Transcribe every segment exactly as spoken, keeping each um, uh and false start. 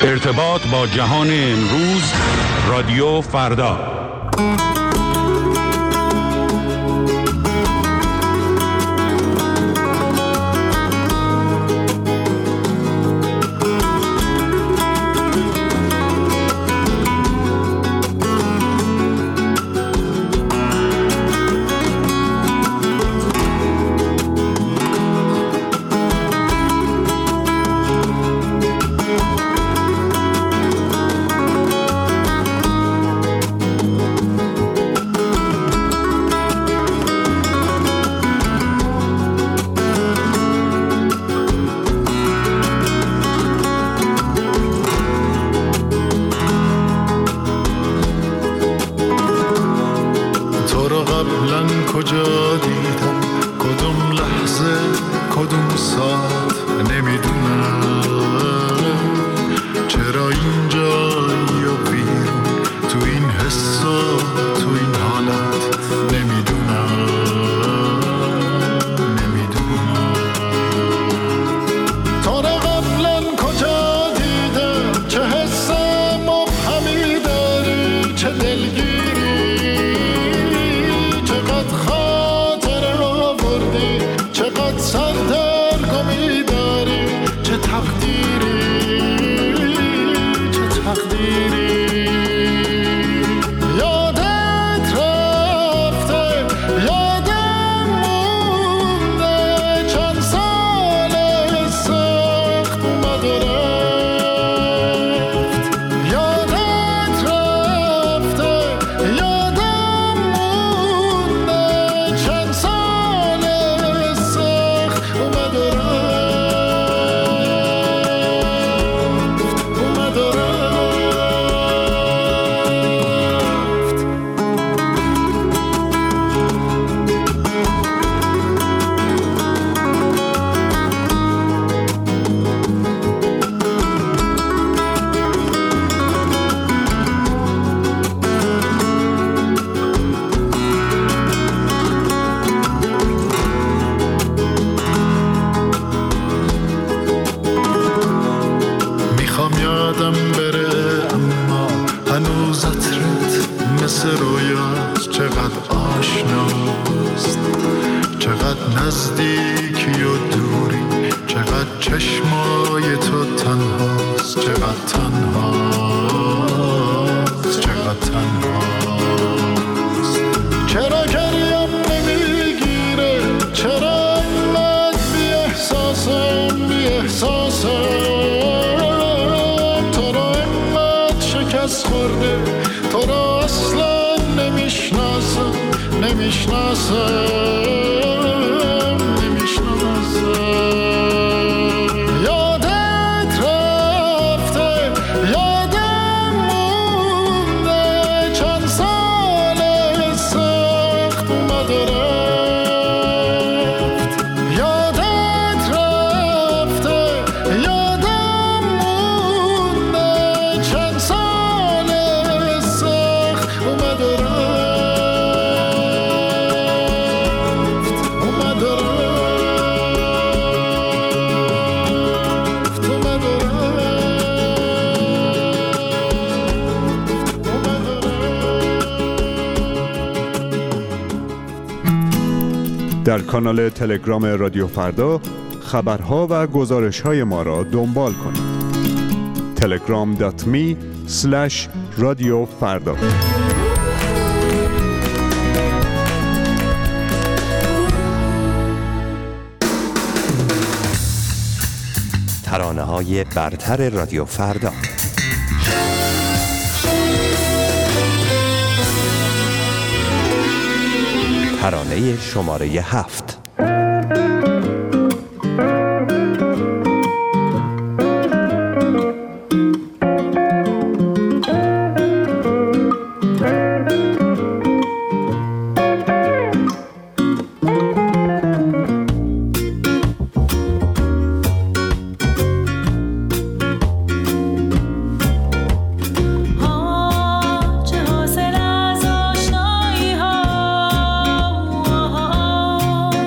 ارتباط با جهان امروز، رادیو فردا. کجا دیدم کدوم لحظه کدوم ساعت نمیدونم، چرا اینجا یا بیرون تو این حس و تو این حالت نمیدونم نمیدونم تا را قبلا کجا دیدم چه حس مبهمی داری، چه دلگیری، چقدر سردرگمی داری، چه تقدیری چه تقدیری. یادت رفته یادم مونده چند سال سخت اومد و رفت. یادت رفته یادم مونده چند سال اومد و رفت اومد و رفت. یادم بره اما هنوز عطرت مثل رویاست، چقدر آشناست، چقدر نزدیکی و دوری، چقدر چشمای تو تنهاست، چقدر تنهاست چقدر تنهاست. چرا گریم نمیگیره، چرا انقدر بی احساسم بی احساسم، شکست خورده تو را اصلا نمیشناسم نمیشناسم نمیشناسم. یادت رفته یادم مونده چند سال سخت اومد و رفت. یادت رفته یادم مونده چند سال اومد و رفت اومد و رفت اومد و رفت اومد و رفت. در کانال تلگرام رادیو فردا خبرها و گزارش‌های ما را دنبال کنید. تلگرام دات می اسلش رادیو فردا. ترانه‌های برتر رادیو فردا. ترانه شماره هفت. چه حاصل از آشنایی ها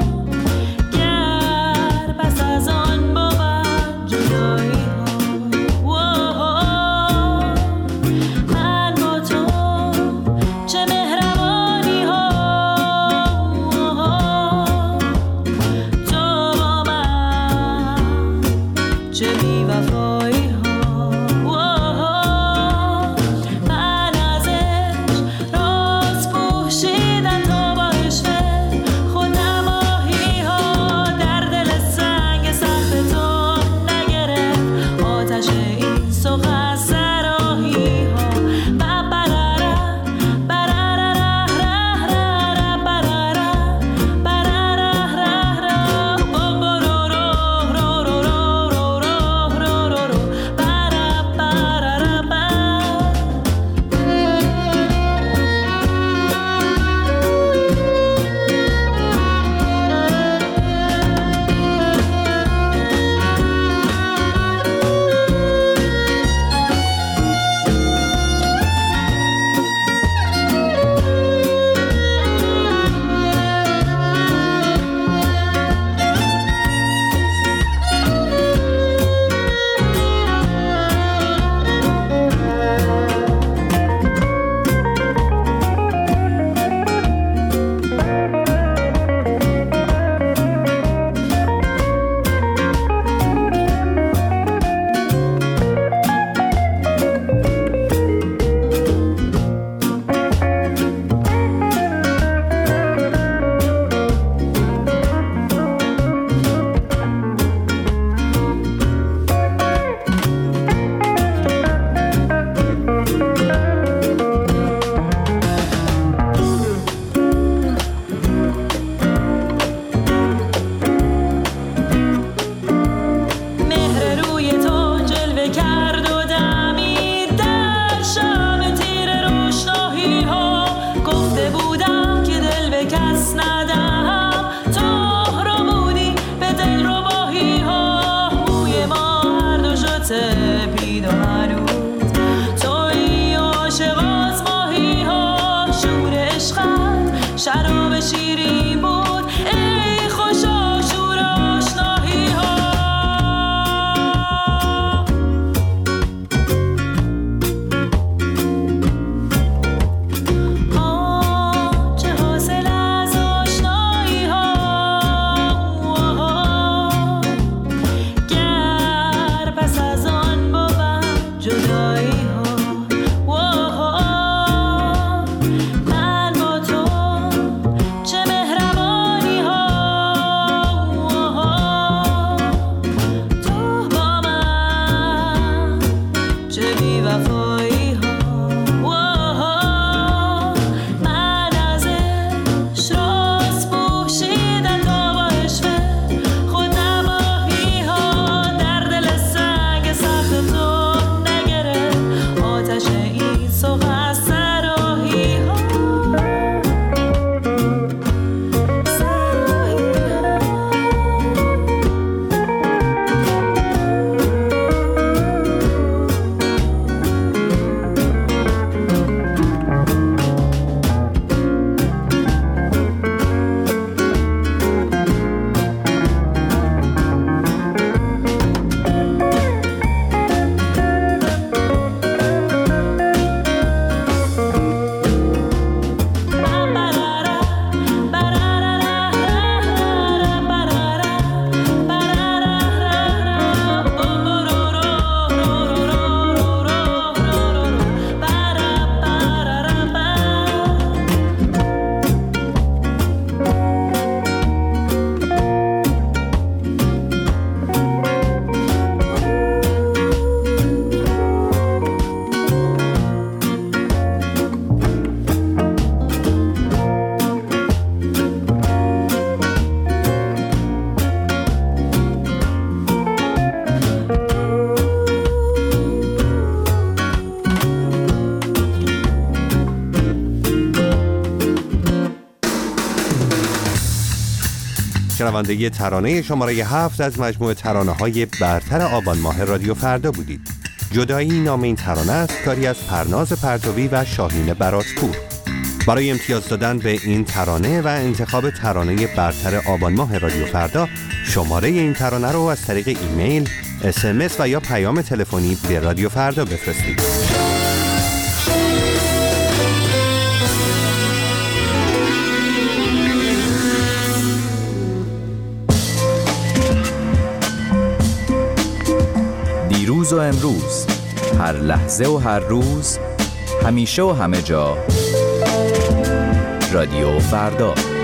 شنونده ترانه شماره هفت از مجموعه ترانه‌های برتر آبان ماه رادیو فردا بودید. جدایی نام این ترانه است، کاری از پرناز پرتوی و شاهین براتپور. برای امتیاز دادن به این ترانه و انتخاب ترانه برتر آبان ماه رادیو فردا، شماره این ترانه رو از طریق ایمیل، اس ام اس و یا پیام تلفنی به رادیو فردا بفرستید. دیروز و امروز، هر لحظه و هر روز، همیشه و همه جا. رادیو فردا.